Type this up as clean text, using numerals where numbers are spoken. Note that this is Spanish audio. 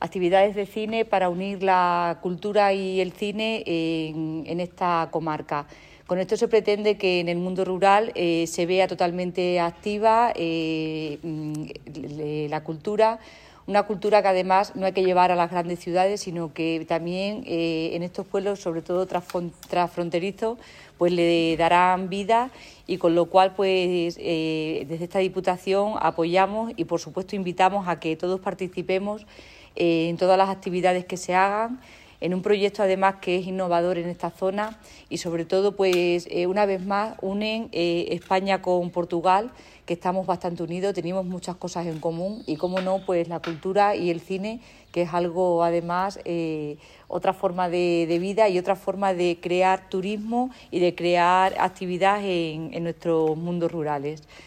actividades de cine para unir la cultura y el cine en esta comarca. Con esto se pretende que en el mundo rural se vea totalmente activa la cultura, una cultura que además no hay que llevar a las grandes ciudades, sino que también en estos pueblos, sobre todo transfronterizos, pues le darán vida, y con lo cual pues desde esta Diputación apoyamos y por supuesto invitamos a que todos participemos en todas las actividades que se hagan, en un proyecto además que es innovador en esta zona y sobre todo pues una vez más unen España con Portugal, que estamos bastante unidos, tenemos muchas cosas en común y cómo no pues la cultura y el cine, que es algo además otra forma de vida y otra forma de crear turismo y de crear actividad en nuestros mundos rurales.